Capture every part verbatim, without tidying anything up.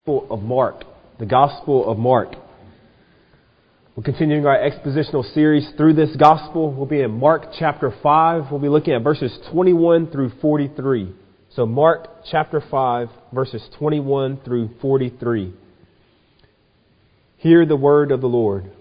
Gospel of Mark, the Gospel of Mark. We're continuing our expositional series through this Gospel. We'll be in Mark chapter five. We'll be looking at verses twenty-one through forty-three. So Mark chapter five, verses twenty-one through forty-three. Hear the word of the Lord.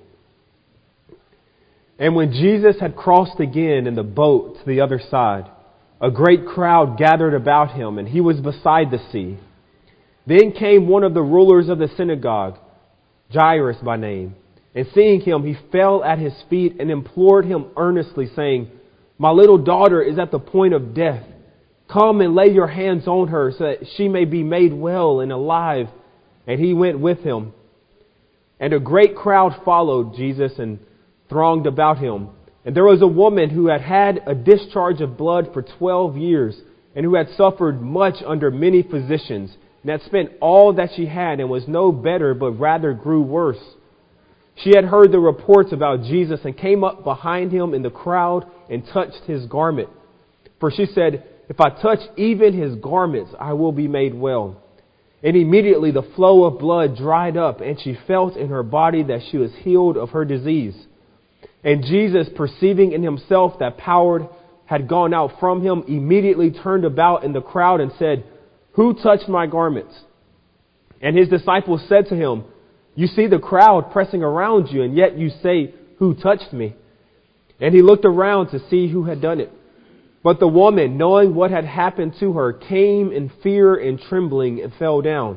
And when Jesus had crossed again in the boat to the other side, a great crowd gathered about him, and he was beside the sea. Then came one of the rulers of the synagogue, Jairus by name, and seeing him, he fell at his feet and implored him earnestly, saying, "My little daughter is at the point of death. Come and lay your hands on her so that she may be made well and alive." And he went with him. And a great crowd followed Jesus and thronged about him. And there was a woman who had had a discharge of blood for twelve years, and who had suffered much under many physicians, and had spent all that she had, and was no better, but rather grew worse. She had heard the reports about Jesus, and came up behind him in the crowd and touched his garment. For she said, "If I touch even his garments, I will be made well." And immediately the flow of blood dried up, and she felt in her body that she was healed of her disease. And Jesus, perceiving in himself that power had gone out from him, immediately turned about in the crowd and said, "Who touched my garments?" And his disciples said to him, "You see the crowd pressing around you, and yet you say, 'Who touched me?'" And he looked around to see who had done it. But the woman, knowing what had happened to her, came in fear and trembling and fell down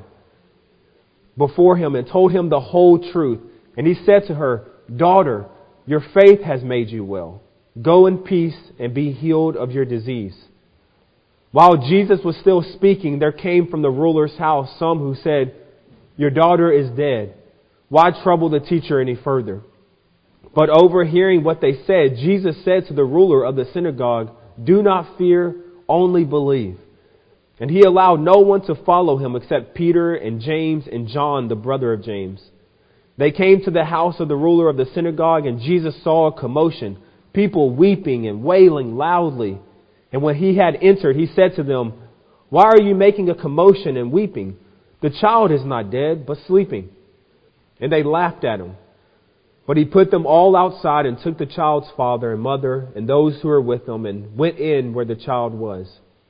before him and told him the whole truth. And he said to her, "Daughter, your faith has made you well. Go in peace and be healed of your disease." While Jesus was still speaking, there came from the ruler's house some who said, "Your daughter is dead. Why trouble the teacher any further?" But overhearing what they said, Jesus said to the ruler of the synagogue, "Do not fear, only believe." And he allowed no one to follow him except Peter and James and John, the brother of James. They came to the house of the ruler of the synagogue, and Jesus saw a commotion, people weeping and wailing loudly. And when he had entered, he said to them, "Why are you making a commotion and weeping? The child is not dead, but sleeping." And they laughed at him. But he put them all outside and took the child's father and mother and those who were with them and went in where the child was.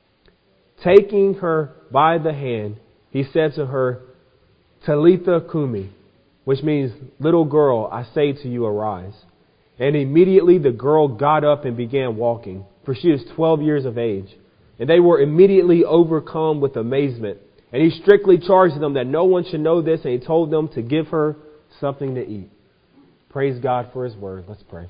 Taking her by the hand, he said to her, "Talitha cumi," which means, "Little girl, I say to you, arise." And immediately the girl got up and began walking, for she is twelve years of age. And they were immediately overcome with amazement. And he strictly charged them that no one should know this, and he told them to give her something to eat. Praise God for his word. Let's pray.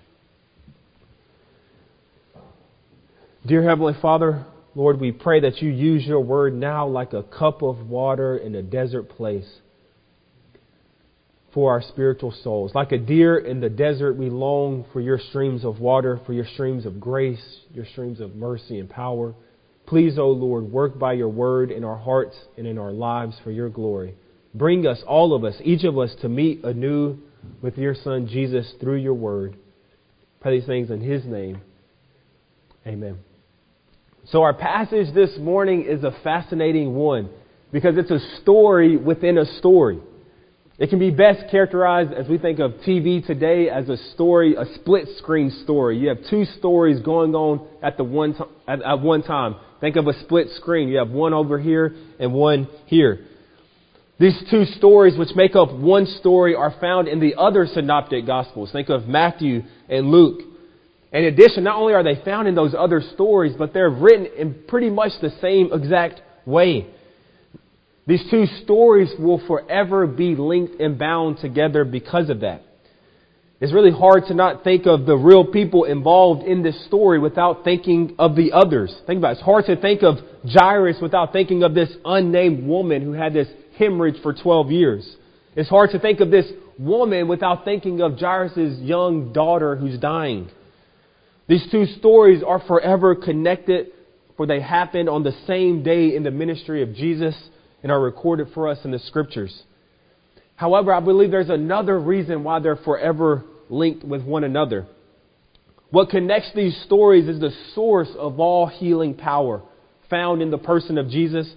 Dear Heavenly Father, Lord, we pray that you use your word now like a cup of water in a desert place for our spiritual souls. Like a deer in the desert, we long for your streams of water, for your streams of grace, your streams of mercy and power. Please, O Lord, work by your word in our hearts and in our lives for your glory. Bring us, all of us, each of us, to meet anew with your Son, Jesus, through your word. Pray these things in his name. Amen. So our passage this morning is a fascinating one because it's a story within a story. It can be best characterized, as we think of T V today, as a story, a split-screen story. You have two stories going on at the one to- at, at one time. Think of a split screen. You have one over here and one here. These two stories, which make up one story, are found in the other synoptic Gospels. Think of Matthew and Luke. In addition, not only are they found in those other stories, but they're written in pretty much the same exact way. These two stories will forever be linked and bound together because of that. It's really hard to not think of the real people involved in this story without thinking of the others. Think about it. It's hard to think of Jairus without thinking of this unnamed woman who had this hemorrhage for twelve years. It's hard to think of this woman without thinking of Jairus' young daughter who's dying. These two stories are forever connected, for they happened on the same day in the ministry of Jesus and are recorded for us in the Scriptures. However, I believe there's another reason why they're forever linked with one another. What connects these stories is the source of all healing power found in the person of Jesus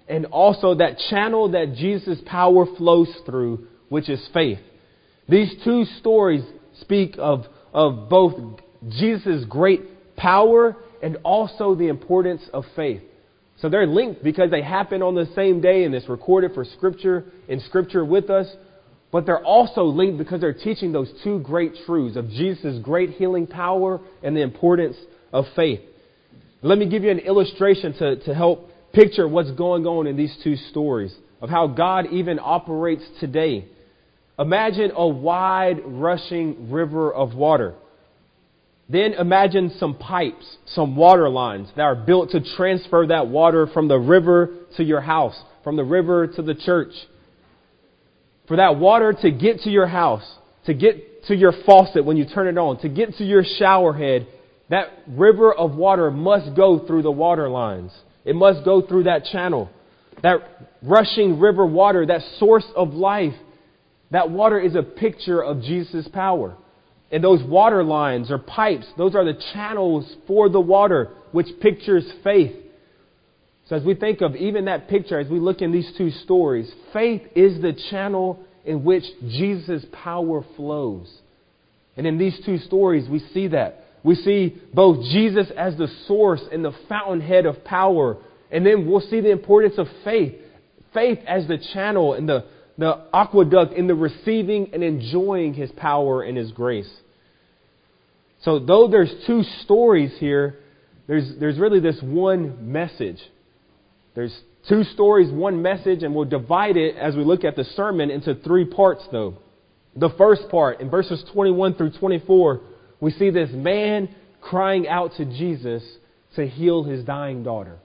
and also that channel that Jesus' power flows through, which is faith. These two stories speak of, of both Jesus' great power and also the importance of faith. So they're linked because they happen on the same day and it's recorded for Scripture in Scripture with us. But they're also linked because they're teaching those two great truths of Jesus' great healing power and the importance of faith. Let me give you an illustration to, to help picture what's going on in these two stories of how God even operates today. Imagine a wide rushing river of water. Then imagine some pipes, some water lines that are built to transfer that water from the river to your house, from the river to the church. For that water to get to your house, to get to your faucet when you turn it on, to get to your shower head, that river of water must go through the water lines. It must go through that channel. That rushing river water, that source of life, that water is a picture of Jesus' power. And those water lines or pipes, those are the channels for the water, which pictures faith. So as we think of even that picture, as we look in these two stories, faith is the channel in which Jesus' power flows. And in these two stories, we see that. We see both Jesus as the source and the fountainhead of power. And then we'll see the importance of faith. Faith as the channel and the The aqueduct in the receiving and enjoying His power and His grace. So though there's two stories here, there's there's really this one message. There's two stories, one message, and we'll divide it as we look at the sermon into three parts though. The first part, in verses twenty-one through twenty-four, we see this man crying out to Jesus to heal his dying daughter.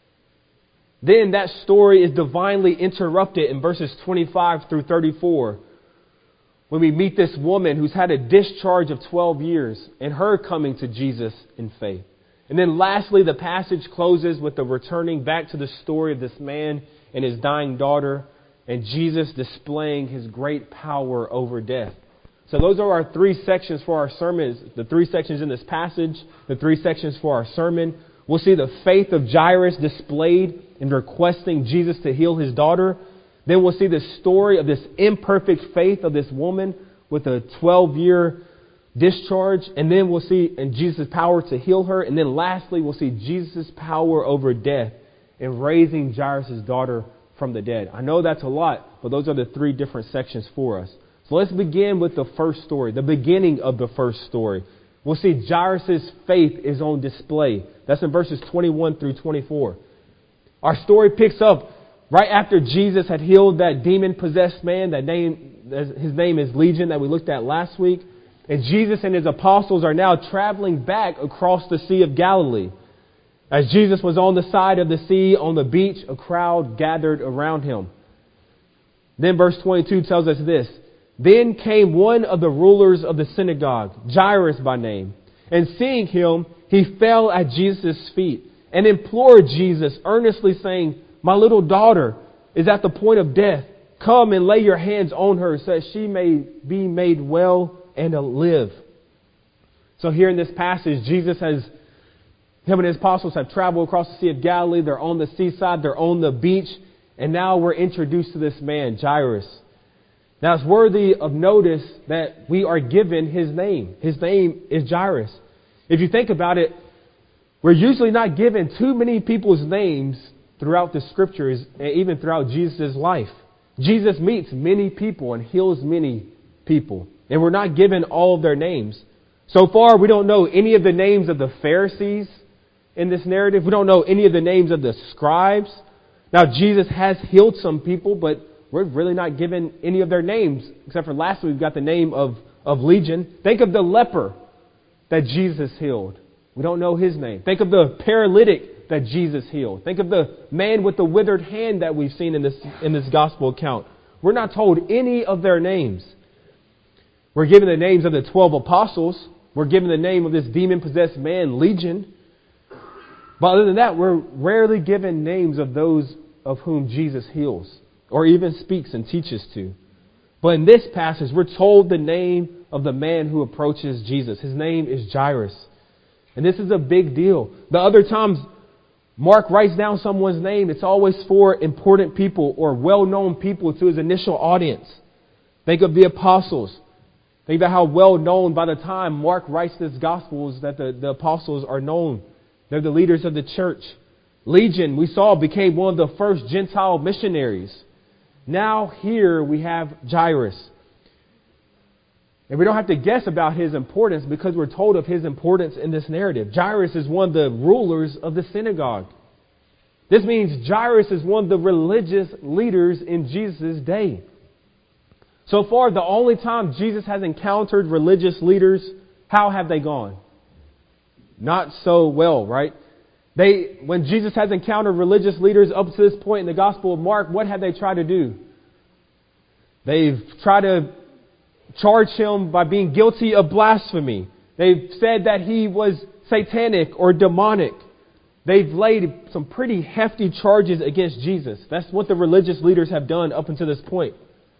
Then that story is divinely interrupted in verses twenty-five through thirty-four when we meet this woman who's had a discharge of twelve years and her coming to Jesus in faith. And then lastly, the passage closes with the returning back to the story of this man and his dying daughter and Jesus displaying His great power over death. So those are our three sections for our sermons, the three sections in this passage, the three sections for our sermon. We'll see the faith of Jairus displayed in requesting Jesus to heal his daughter. Then we'll see the story of this imperfect faith of this woman with a twelve-year discharge. And then we'll see in Jesus' power to heal her. And then lastly, we'll see Jesus' power over death in raising Jairus' daughter from the dead. I know that's a lot, but those are the three different sections for us. So let's begin with the first story, the beginning of the first story. We'll see Jairus' faith is on display. That's in verses twenty-one through twenty-four. Our story picks up right after Jesus had healed that demon-possessed man. That name, his name is Legion, that we looked at last week. And Jesus and His apostles are now traveling back across the Sea of Galilee. As Jesus was on the side of the sea, on the beach, a crowd gathered around Him. Then verse twenty-two tells us this. Then came one of the rulers of the synagogue, Jairus by name, and seeing him, he fell at Jesus' feet and implored Jesus, earnestly saying, "My little daughter is at the point of death. Come and lay your hands on her so that she may be made well and live." So here in this passage, Jesus has, Him and His apostles have traveled across the Sea of Galilee. They're on the seaside. They're on the beach. And now we're introduced to this man, Jairus. Now it's worthy of notice that we are given his name. His name is Jairus. If you think about it, we're usually not given too many people's names throughout the Scriptures and even throughout Jesus' life. Jesus meets many people and heals many people. And we're not given all of their names. So far, we don't know any of the names of the Pharisees in this narrative. We don't know any of the names of the scribes. Now, Jesus has healed some people, but we're really not given any of their names. Except for last week, we've got the name of, of Legion. Think of the leper that Jesus healed. We don't know his name. Think of the paralytic that Jesus healed. Think of the man with the withered hand that we've seen in this, in this gospel account. We're not told any of their names. We're given the names of the twelve apostles. We're given the name of this demon-possessed man, Legion. But other than that, we're rarely given names of those of whom Jesus heals, or even speaks and teaches to. But in this passage, we're told the name of the man who approaches Jesus. His name is Jairus. And this is a big deal. The other times Mark writes down someone's name, it's always for important people or well-known people to his initial audience. Think of the apostles. Think about how well known by the time Mark writes this Gospels that the, the apostles are known. They're the leaders of the church. Legion, we saw, became one of the first Gentile missionaries. Now here we have Jairus. And we don't have to guess about his importance because we're told of his importance in this narrative. Jairus is one of the rulers of the synagogue. This means Jairus is one of the religious leaders in Jesus' day. So far, the only time Jesus has encountered religious leaders, how have they gone? Not so well, right? They, when Jesus has encountered religious leaders up to this point in the Gospel of Mark, what have they tried to do? They've tried to charge him by being guilty of blasphemy. They've said that he was satanic or demonic. They've laid some pretty hefty charges against Jesus. That's what the religious leaders have done up until this point.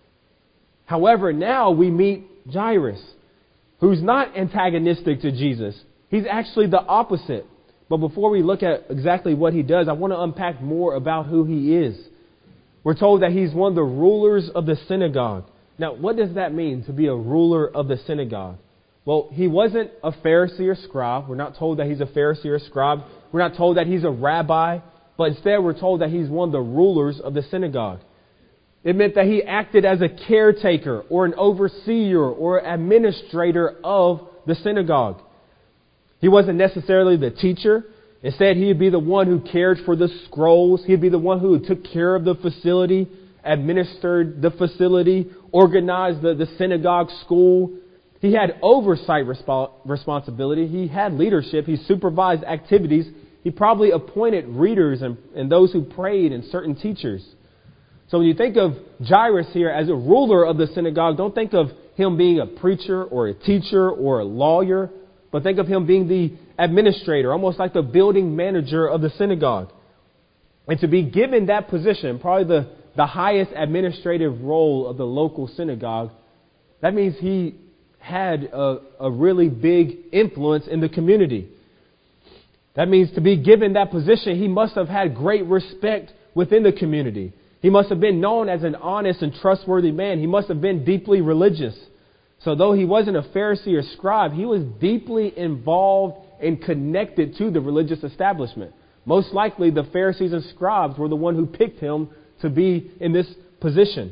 However, now we meet Jairus, who's not antagonistic to Jesus. He's actually the opposite. But before we look at exactly what he does, I want to unpack more about who he is. We're told that he's one of the rulers of the synagogue. Now, what does that mean, to be a ruler of the synagogue? Well, he wasn't a Pharisee or scribe. We're not told that he's a Pharisee or scribe. We're not told that he's a rabbi. But instead, we're told that he's one of the rulers of the synagogue. It meant that he acted as a caretaker or an overseer or administrator of the synagogue. He wasn't necessarily the teacher. Instead, he'd be the one who cared for the scrolls. He'd be the one who took care of the facility, administered the facility, organized the, the synagogue school. He had oversight resp- responsibility. He had leadership. He supervised activities. He probably appointed readers and, and those who prayed and certain teachers. So when you think of Jairus here as a ruler of the synagogue, don't think of him being a preacher or a teacher or a lawyer, but think of him being the administrator, almost like the building manager of the synagogue. And to be given that position, probably the, the highest administrative role of the local synagogue, that means he had a, a really big influence in the community. That means to be given that position, he must have had great respect within the community. He must have been known as an honest and trustworthy man. He must have been deeply religious. So though he wasn't a Pharisee or scribe, he was deeply involved and connected to the religious establishment. Most likely the Pharisees and scribes were the one who picked him to be in this position.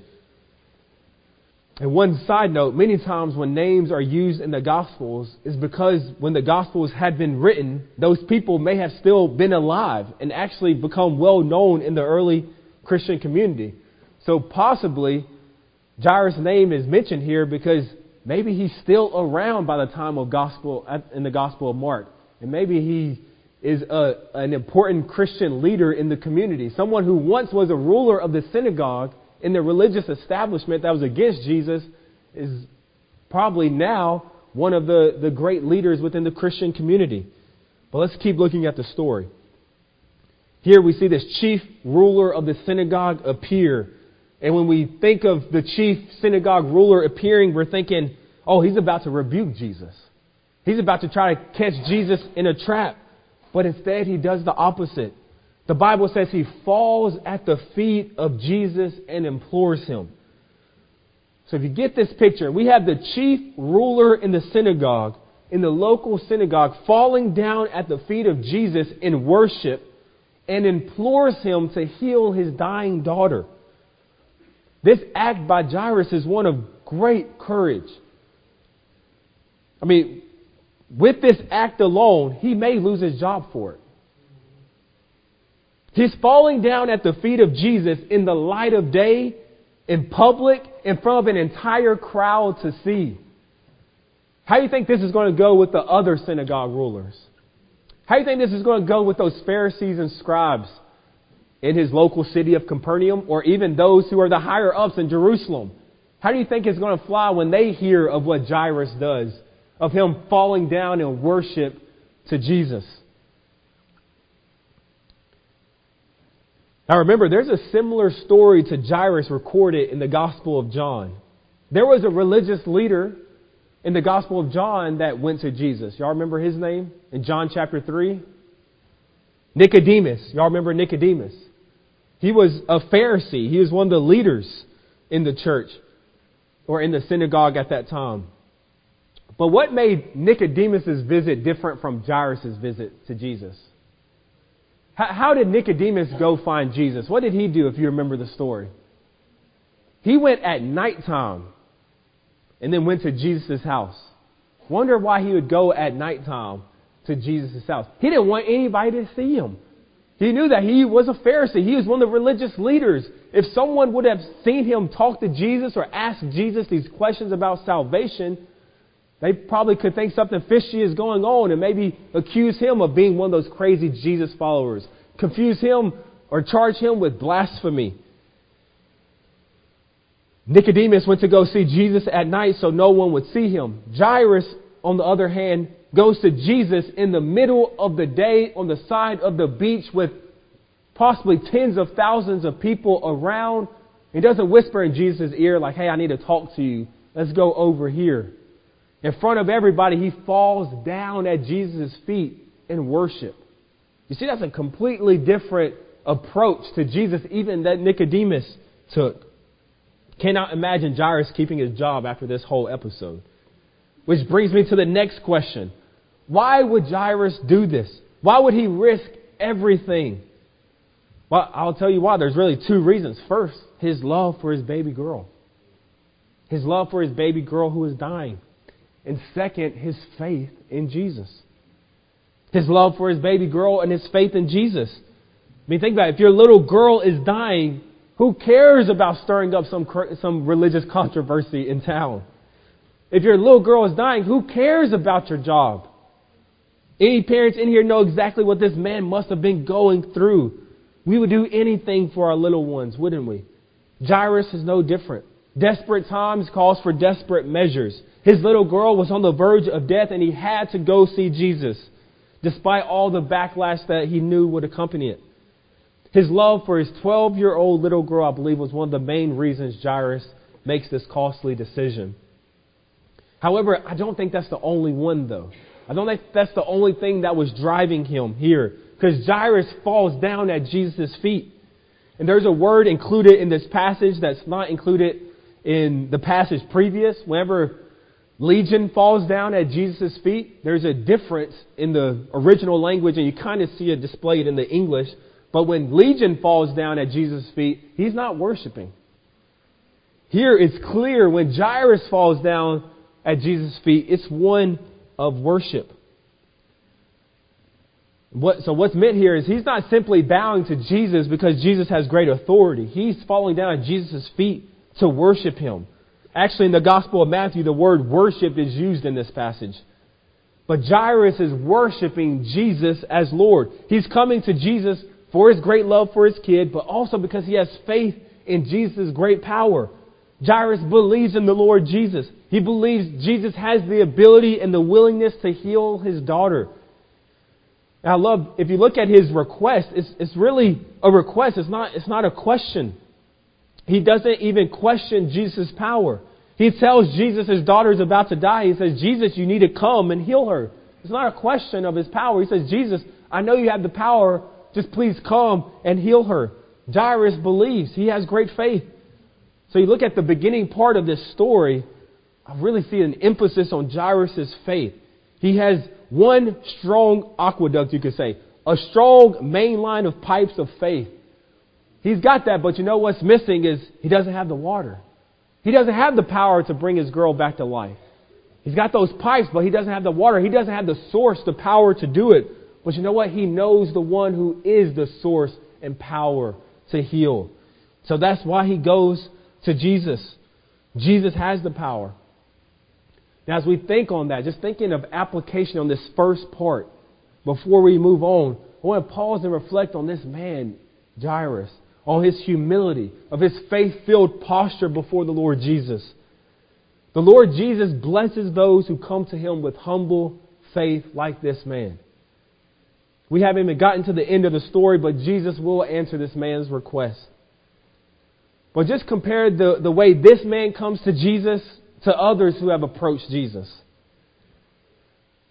And one side note, many times when names are used in the Gospels is because when the Gospels had been written, those people may have still been alive and actually become well known in the early Christian community. So possibly Jairus' name is mentioned here because maybe he's still around by the time of gospel in the Gospel of Mark. And maybe he is a, an important Christian leader in the community. Someone who once was a ruler of the synagogue in the religious establishment that was against Jesus is probably now one of the, the great leaders within the Christian community. But let's keep looking at the story. Here we see this chief ruler of the synagogue appear. And when we think of the chief synagogue ruler appearing, we're thinking, oh, he's about to rebuke Jesus. He's about to try to catch Jesus in a trap. But instead, he does the opposite. The Bible says he falls at the feet of Jesus and implores him. So if you get this picture, we have the chief ruler in the synagogue, in the local synagogue, falling down at the feet of Jesus in worship and implores him to heal his dying daughter. This act by Jairus is one of great courage. I mean, with this act alone, he may lose his job for it. He's falling down at the feet of Jesus in the light of day, in public, in front of an entire crowd to see. How do you think this is going to go with the other synagogue rulers? How do you think this is going to go with those Pharisees and scribes in his local city of Capernaum, or even those who are the higher ups in Jerusalem? How do you think it's going to fly when they hear of what Jairus does, of him falling down in worship to Jesus? Now remember, there's a similar story to Jairus recorded in the Gospel of John. There was a religious leader in the Gospel of John that went to Jesus. Y'all remember his name in John chapter three? Nicodemus. Y'all remember Nicodemus? He was a Pharisee. He was one of the leaders in the church or in the synagogue at that time. But what made Nicodemus' visit different from Jairus' visit to Jesus? How, how did Nicodemus go find Jesus? What did he do, if you remember the story? He went at nighttime and then went to Jesus' house. Wonder why he would go at nighttime to Jesus' house. He didn't want anybody to see him. He knew that he was a Pharisee. He was one of the religious leaders. If someone would have seen him talk to Jesus or ask Jesus these questions about salvation, they probably could think something fishy is going on and maybe accuse him of being one of those crazy Jesus followers. Confuse him or charge him with blasphemy. Nicodemus went to go see Jesus at night so no one would see him. Jairus, on the other hand, goes to Jesus in the middle of the day on the side of the beach with possibly tens of thousands of people around. He doesn't whisper in Jesus' ear like, hey, I need to talk to you. Let's go over here. In front of everybody, he falls down at Jesus' feet in worship. You see, that's a completely different approach to Jesus, even that Nicodemus took. Cannot imagine Jairus keeping his job after this whole episode. Which brings me to the next question. Why would Jairus do this? Why would he risk everything? Well, I'll tell you why. There's really two reasons. First, his love for his baby girl. His love for his baby girl who is dying. And second, his faith in Jesus. His love for his baby girl and his faith in Jesus. I mean, think about it. If your little girl is dying, who cares about stirring up some some religious controversy in town? If your little girl is dying, who cares about your job? Any parents in here know exactly what this man must have been going through. We would do anything for our little ones, wouldn't we? Jairus is no different. Desperate times calls for desperate measures. His little girl was on the verge of death and he had to go see Jesus, despite all the backlash that he knew would accompany it. His love for his twelve-year-old little girl, I believe, was one of the main reasons Jairus makes this costly decision. However, I don't think that's the only one, though. I don't think that's the only thing that was driving him here, because Jairus falls down at Jesus' feet. And there's a word included in this passage that's not included in the passage previous. Whenever Legion falls down at Jesus' feet, there's a difference in the original language, and you kind of see it displayed in the English. But when Legion falls down at Jesus' feet, he's not worshiping. Here it's clear when Jairus falls down at Jesus' feet, it's one of worship. What, so what's meant here is he's not simply bowing to Jesus because Jesus has great authority. He's falling down at Jesus' feet to worship him. Actually, in the Gospel of Matthew, the word worship is used in this passage. But Jairus is worshiping Jesus as Lord. He's coming to Jesus for his great love for his kid, but also because he has faith in Jesus' great power. Jairus believes in the Lord Jesus. He believes Jesus has the ability and the willingness to heal his daughter. And I love, if you look at his request, it's, it's really a request. It's not, it's not a question. He doesn't even question Jesus' power. He tells Jesus his daughter is about to die. He says, Jesus, you need to come and heal her. It's not a question of his power. He says, Jesus, I know you have the power. Just please come and heal her. Jairus believes. He has great faith. So you look at the beginning part of this story, I really see an emphasis on Jairus' faith. He has one strong aqueduct, you could say, a strong main line of pipes of faith. He's got that, but you know what's missing is he doesn't have the water. He doesn't have the power to bring his girl back to life. He's got those pipes, but he doesn't have the water. He doesn't have the source, the power to do it. But you know what? He knows the one who is the source and power to heal. So that's why he goes to Jesus. Jesus has the power. Now, as we think on that, just thinking of application on this first part, before we move on, I want to pause and reflect on this man, Jairus, on his humility, of his faith-filled posture before the Lord Jesus. The Lord Jesus blesses those who come to him with humble faith like this man. We haven't even gotten to the end of the story, but Jesus will answer this man's request. But just compare the, the way this man comes to Jesus to others who have approached Jesus.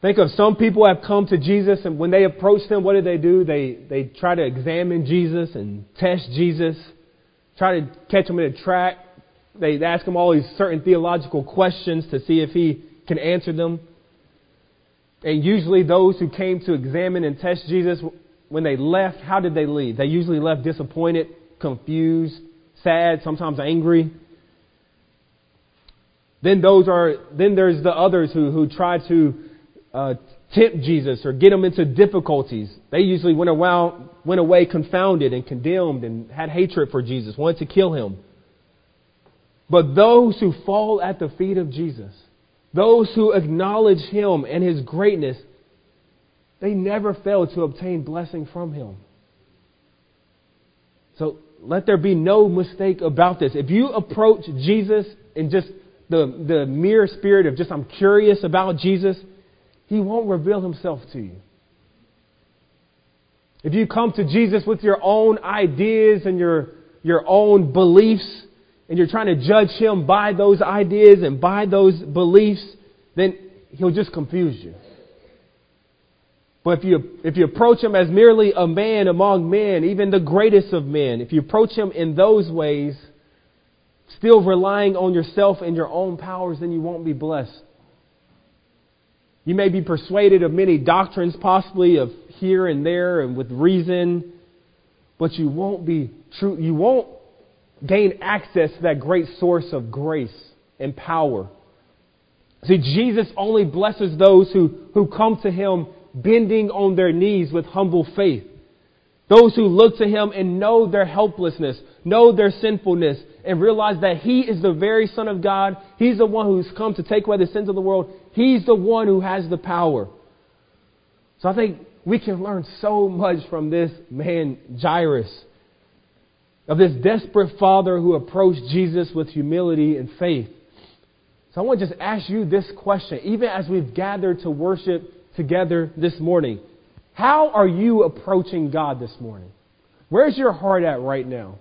Think of some people have come to Jesus, and when they approach Him, what do they do? They they try to examine Jesus and test Jesus, try to catch Him in a trap. They ask Him all these certain theological questions to see if He can answer them. And usually those who came to examine and test Jesus, when they left, how did they leave? They usually left disappointed, confused, sad, sometimes angry. Then those are then there's the others who who try to uh, tempt Jesus or get Him into difficulties. They usually went around, went away confounded and condemned and had hatred for Jesus, wanted to kill Him. But those who fall at the feet of Jesus, those who acknowledge Him and His greatness, they never fail to obtain blessing from Him. So let there be no mistake about this. If you approach Jesus in just the, the mere spirit of just I'm curious about Jesus, He won't reveal Himself to you. If you come to Jesus with your own ideas and your, your own beliefs, and you're trying to judge Him by those ideas and by those beliefs, then He'll just confuse you. But if you if you approach Him as merely a man among men, even the greatest of men, if you approach Him in those ways, still relying on yourself and your own powers, then you won't be blessed. You may be persuaded of many doctrines, possibly of here and there and with reason, but you won't be true. You won't gain access to that great source of grace and power. See, Jesus only blesses those who, who come to Him bending on their knees with humble faith. Those who look to Him and know their helplessness, know their sinfulness, and realize that He is the very Son of God. He's the one who's come to take away the sins of the world. He's the one who has the power. So I think we can learn so much from this man, Jairus, of this desperate father who approached Jesus with humility and faith. So I want to just ask you this question, even as we've gathered to worship together this morning. How are you approaching God this morning? Where's your heart at right now?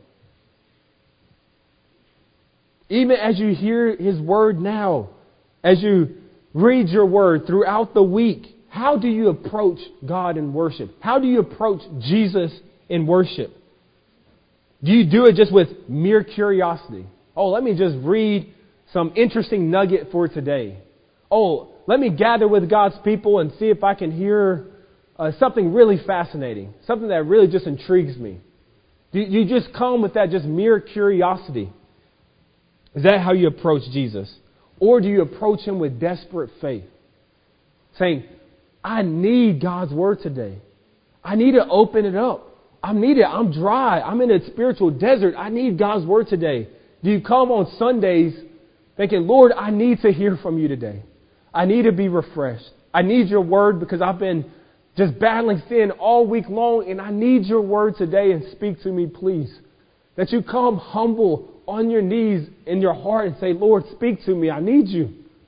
Even as you hear His word now, as you read your word throughout the week, how do you approach God in worship? How do you approach Jesus in worship? Do you do it just with mere curiosity? Oh, let me just read some interesting nugget for today. Oh, let me gather with God's people and see if I can hear uh, something really fascinating, something that really just intrigues me. Do you just come with that just mere curiosity? Is that how you approach Jesus? Or do you approach Him with desperate faith? Saying, I need God's word today. I need to open it up. I need it. I'm dry. I'm in a spiritual desert. I need God's word today. Do you come on Sundays thinking, Lord, I need to hear from you today. I need to be refreshed. I need your word because I've been just battling sin all week long, and I need your word today, and speak to me, please. That you come humble on your knees in your heart and say, Lord, speak to me. I need you.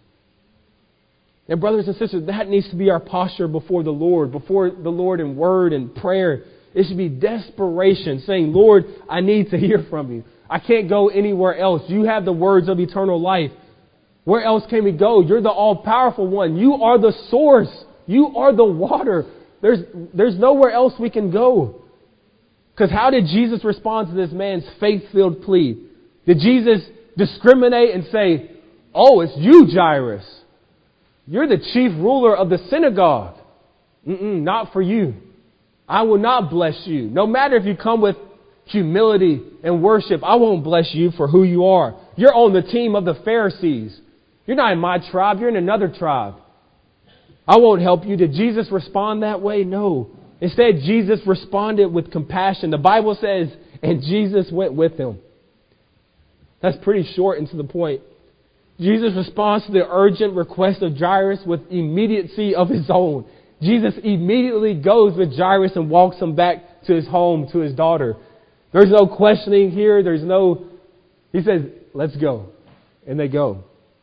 And brothers and sisters, that needs to be our posture before the Lord, before the Lord in word and prayer. It should be desperation, saying, Lord, I need to hear from you. I can't go anywhere else. You have the words of eternal life. Where else can we go? You're the all-powerful one. You are the source. You are the water. There's, there's nowhere else we can go. Because how did Jesus respond to this man's faith-filled plea? Did Jesus discriminate and say, oh, it's you, Jairus. You're the chief ruler of the synagogue. Mm-mm, not for you. I will not bless you. No matter if you come with humility and worship, I won't bless you for who you are. You're on the team of the Pharisees. You're not in my tribe. You're in another tribe. I won't help you. Did Jesus respond that way? No. Instead, Jesus responded with compassion. The Bible says, and Jesus went with him. That's pretty short and to the point. Jesus responds to the urgent request of Jairus with immediacy of his own. Jesus immediately goes with Jairus and walks him back to his home, to his daughter. There's no questioning here. There's no... He says, let's go. And they go.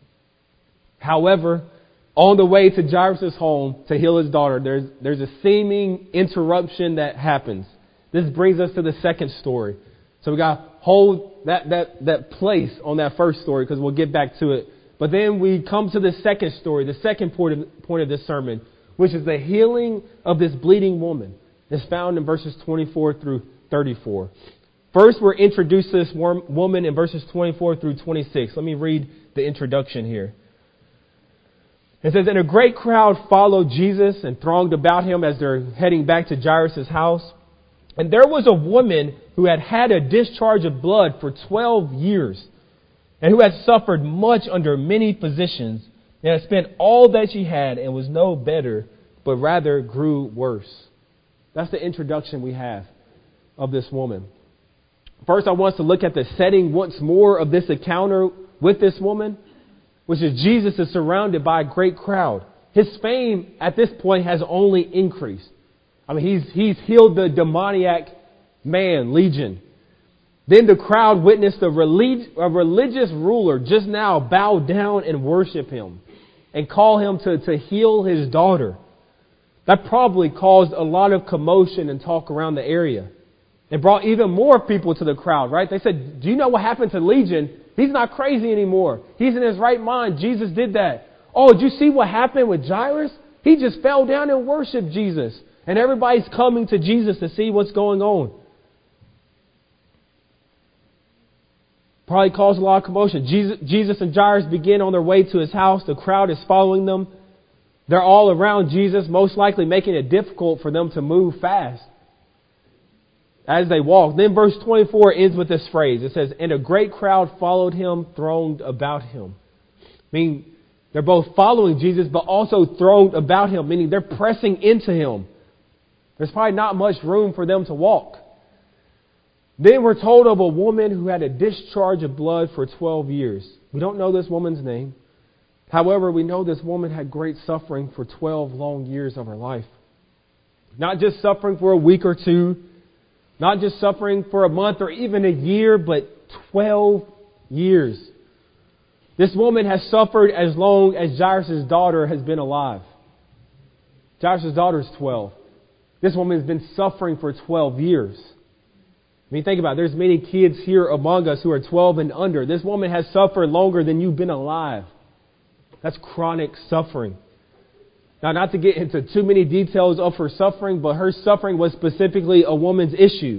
However, on the way to Jairus' home to heal his daughter, there's, there's a seeming interruption that happens. This brings us to the second story. So we got to hold that, that, that place on that first story because we'll get back to it. But then we come to the second story, the second point of, point of this sermon, which is the healing of this bleeding woman, is found in verses twenty-four through thirty-four. First, we're introduced to this woman in verses twenty-four through twenty-six. Let me read the introduction here. It says, "And a great crowd followed Jesus and thronged about him as they're heading back to Jairus' house. And there was a woman who had had a discharge of blood for twelve years, and who had suffered much under many physicians, and had spent all that she had, and was no better, but rather grew worse." That's the introduction we have of this woman. First, I want us to look at the setting once more of this encounter with this woman, which is Jesus is surrounded by a great crowd. His fame at this point has only increased. I mean, he's he's healed the demoniac man, Legion. Then the crowd witnessed a, relig- a religious ruler just now bow down and worship him and call him to, to heal his daughter. That probably caused a lot of commotion and talk around the area. It brought even more people to the crowd, right? They said, "Do you know what happened to Legion? He's not crazy anymore. He's in his right mind. Jesus did that. Oh, did you see what happened with Jairus? He just fell down and worshiped Jesus." And everybody's coming to Jesus to see what's going on. Probably caused a lot of commotion. Jesus, Jesus and Jairus begin on their way to his house. The crowd is following them. They're all around Jesus, most likely making it difficult for them to move fast as they walk. Then verse twenty-four ends with this phrase. It says, "And a great crowd followed him, thronged about him." Meaning they're both following Jesus, but also thronged about him, meaning they're pressing into him. There's probably not much room for them to walk. Then we're told of a woman who had a discharge of blood for twelve years. We don't know this woman's name. However, we know this woman had great suffering for twelve long years of her life. Not just suffering for a week or two, not just suffering for a month or even a year, but twelve years. This woman has suffered as long as Jairus' daughter has been alive. Jairus' daughter is twelve. This woman has been suffering for twelve years. I mean, think about it. There's many kids here among us who are twelve and under. This woman has suffered longer than you've been alive. That's chronic suffering. Now, not to get into too many details of her suffering, but her suffering was specifically a woman's issue.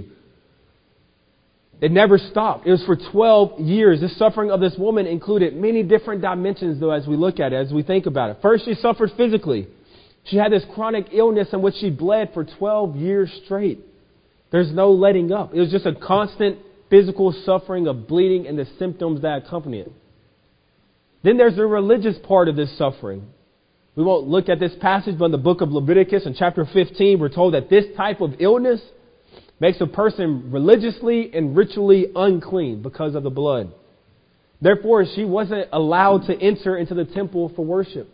It never stopped. It was for twelve years. The suffering of this woman included many different dimensions, though, as we look at it, as we think about it. First, she suffered physically. She had this chronic illness in which she bled for twelve years straight. There's no letting up. It was just a constant physical suffering of bleeding and the symptoms that accompany it. Then there's the religious part of this suffering. We won't look at this passage, but in the book of Leviticus in chapter fifteen, we're told that this type of illness makes a person religiously and ritually unclean because of the blood. Therefore, she wasn't allowed to enter into the temple for worship.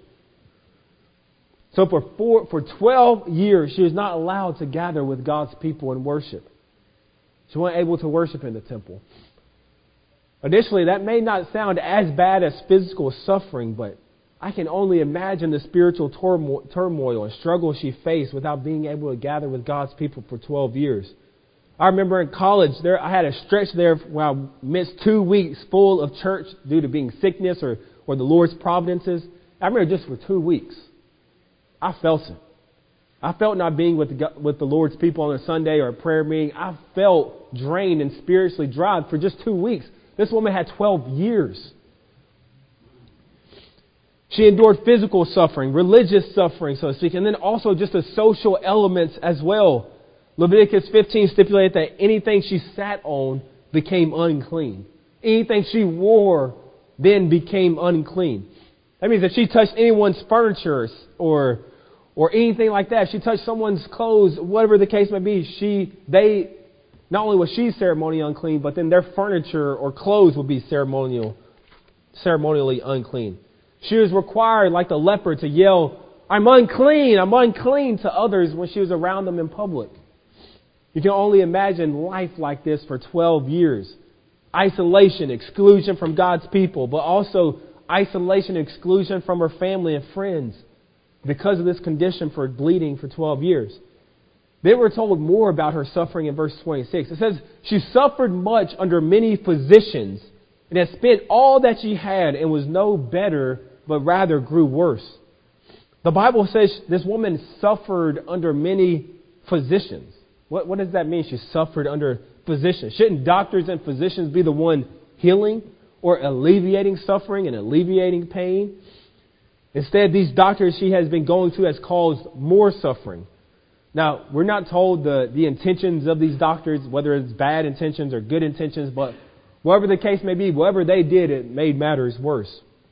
So for four, for twelve years, she was not allowed to gather with God's people and worship. She wasn't able to worship in the temple. Additionally, that may not sound as bad as physical suffering, but I can only imagine the spiritual turmoil, turmoil and struggle she faced without being able to gather with God's people for twelve years. I remember in college, there I had a stretch there where I missed two weeks full of church due to being sickness or, or the Lord's providences. I remember just for two weeks. I felt it. I felt not being with the, with the Lord's people on a Sunday or a prayer meeting. I felt drained and spiritually dry for just two weeks. This woman had twelve years. She endured physical suffering, religious suffering, so to speak, and then also just the social elements as well. Leviticus fifteen stipulated that anything she sat on became unclean. Anything she wore then became unclean. That means that she touched anyone's furniture or or anything like that. If she touched someone's clothes, whatever the case may be, she they not only was she ceremonially unclean, but then their furniture or clothes would be ceremonial, ceremonially unclean. She was required, like the leper, to yell, "I'm unclean, I'm unclean," to others when she was around them in public. You can only imagine life like this for twelve years. Isolation, exclusion from God's people, but also isolation, exclusion from her family and friends because of this condition for bleeding for twelve years. Then we're told more about her suffering in verse twenty-six. It says, she suffered much under many physicians and had spent all that she had and was no better, but rather grew worse. The Bible says this woman suffered under many physicians. What, what does that mean? She suffered under physicians. Shouldn't doctors and physicians be the one healing or alleviating suffering and alleviating pain? Instead, these doctors she has been going to has caused more suffering. Now, we're not told the, the intentions of these doctors, whether it's bad intentions or good intentions, but whatever the case may be, whatever they did, it made matters worse.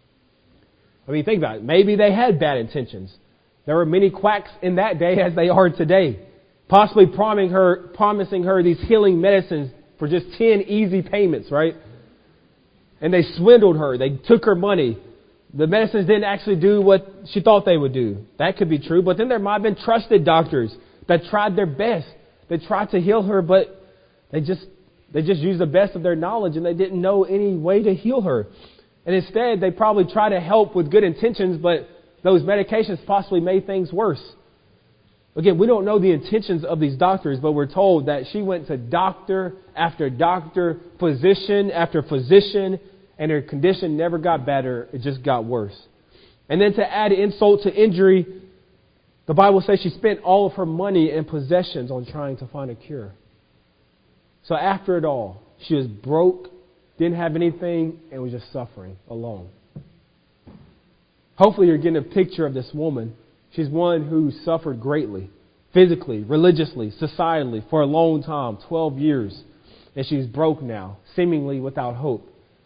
I mean, think about it. Maybe they had bad intentions. There were many quacks in that day as they are today, possibly promising her, promising her these healing medicines for just ten easy payments, right? And they swindled her. They took her money. The medicines didn't actually do what she thought they would do. That could be true. But then there might have been trusted doctors that tried their best. They tried to heal her, but they just they just used the best of their knowledge and they didn't know any way to heal her. And instead, they probably tried to help with good intentions, but those medications possibly made things worse. Again, we don't know the intentions of these doctors, but we're told that she went to doctor after doctor, physician after physician, and her condition never got better. It just got worse. And then to add insult to injury, the Bible says she spent all of her money and possessions on trying to find a cure. So after it all, she was broke, didn't have anything, and was just suffering alone. Hopefully you're getting a picture of this woman. She's one who suffered greatly, physically, religiously, societally, for a long time, twelve years. And she's broke now, seemingly without hope.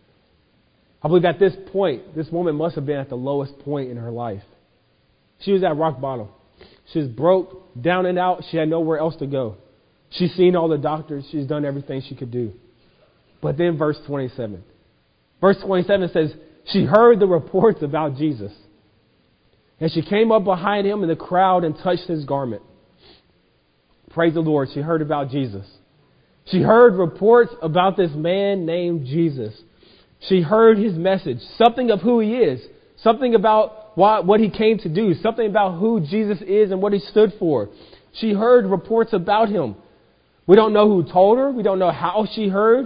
I believe at this point, this woman must have been at the lowest point in her life. She was at rock bottom. She was broke, down and out. She had nowhere else to go. She's seen all the doctors. She's done everything she could do. But then verse twenty-seven. Verse twenty-seven says, she heard the reports about Jesus. And she came up behind him in the crowd and touched his garment. Praise the Lord. She heard about Jesus. She heard reports about this man named Jesus. She heard his message, something of who he is, something about what, what he came to do, something about who Jesus is and what he stood for. She heard reports about him. We don't know who told her. We don't know how she heard.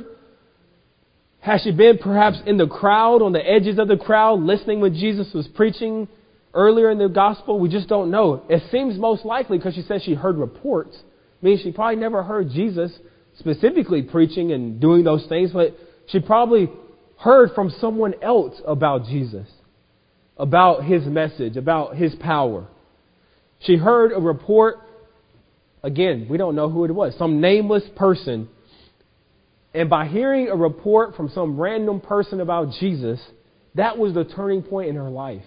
Has she been perhaps in the crowd, on the edges of the crowd, listening when Jesus was preaching earlier in the gospel? We just don't know. It seems most likely because she says she heard reports. I mean, she probably never heard Jesus specifically preaching and doing those things, but she probably heard from someone else about Jesus, about his message, about his power. She heard a report. Again, we don't know who it was. Some nameless person. And by hearing a report from some random person about Jesus, that was the turning point in her life.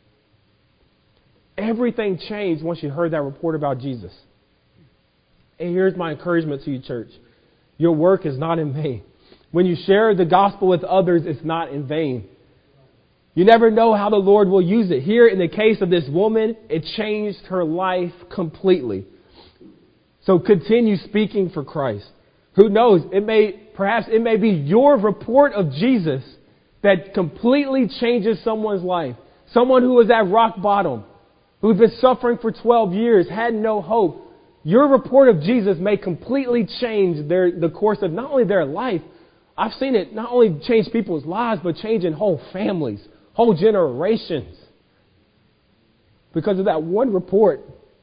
Everything changed once she heard that report about Jesus. And here's my encouragement to you, church. Your work is not in vain. When you share the gospel with others, it's not in vain. You never know how the Lord will use it. Here, in the case of this woman, it changed her life completely. So continue speaking for Christ. Who knows? It may, perhaps it may be your report of Jesus that completely changes someone's life. Someone who was at rock bottom, who's been suffering for twelve years, had no hope. Your report of Jesus may completely change their, the course of not only their life. I've seen it not only change people's lives, but changing whole families, whole generations. Because of that one report.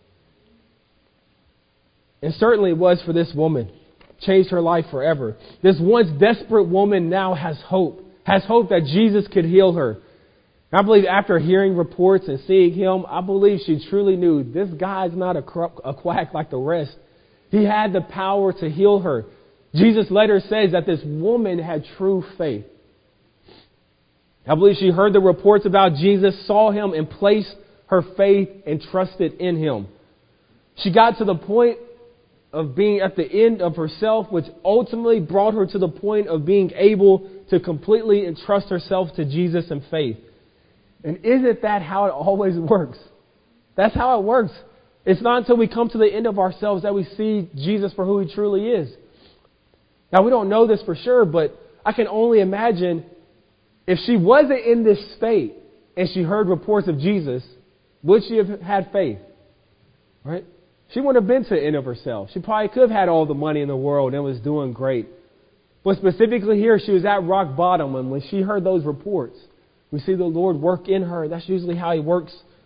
And certainly it was for this woman. Changed her life forever. This once desperate woman now has hope. Has hope that Jesus could heal her. And I believe after hearing reports and seeing him, I believe she truly knew this guy's not a, corrupt, a quack like the rest. He had the power to heal her. Jesus later says that this woman had true faith. I believe she heard the reports about Jesus, saw him, and placed her faith and trusted in him. She got to the point of being at the end of herself, which ultimately brought her to the point of being able to completely entrust herself to Jesus in faith. And isn't that how it always works? That's how it works. It's not until we come to the end of ourselves that we see Jesus for who he truly is. Now, we don't know this for sure, but I can only imagine if she wasn't in this state and she heard reports of Jesus, would she have had faith? Right? She wouldn't have been to the end of herself. She probably could have had all the money in the world and was doing great. But specifically here, she was at rock bottom. And when she heard those reports, we see the Lord work in her. That's usually how he works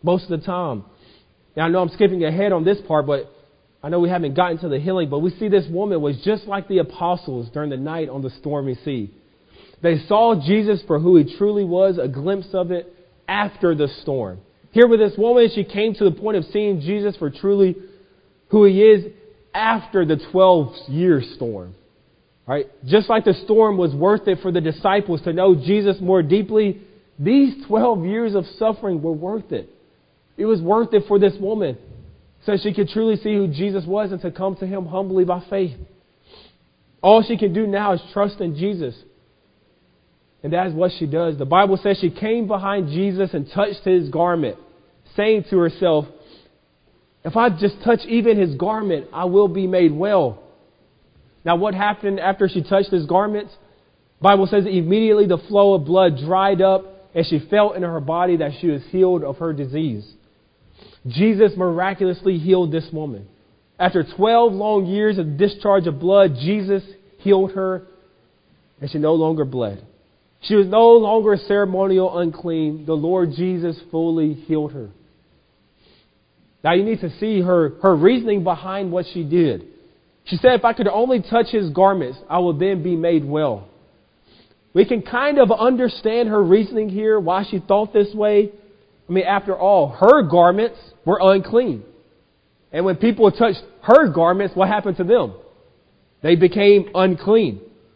most of the time. Now, I know I'm skipping ahead on this part, but I know we haven't gotten to the healing, but we see this woman was just like the apostles during the night on the stormy sea. They saw Jesus for who he truly was, a glimpse of it after the storm. Here with this woman, she came to the point of seeing Jesus for truly who he is after the twelve-year storm. Right? Just like the storm was worth it for the disciples to know Jesus more deeply, these twelve years of suffering were worth it. It was worth it for this woman so she could truly see who Jesus was and to come to him humbly by faith. All she can do now is trust in Jesus. And that is what she does. The Bible says she came behind Jesus and touched his garment, saying to herself, if I just touch even his garment, I will be made well. Now, what happened after she touched his garments? The Bible says immediately the flow of blood dried up and she felt in her body that she was healed of her disease. Jesus miraculously healed this woman. After twelve long years of discharge of blood, Jesus healed her and she no longer bled. She was no longer ceremonial unclean. The Lord Jesus fully healed her. Now you need to see her, her reasoning behind what she did. She said, if I could only touch his garments, I will then be made well. We can kind of understand her reasoning here, why she thought this way. I mean, after all, her garments were unclean. And when people touched her garments, what happened to them? They became unclean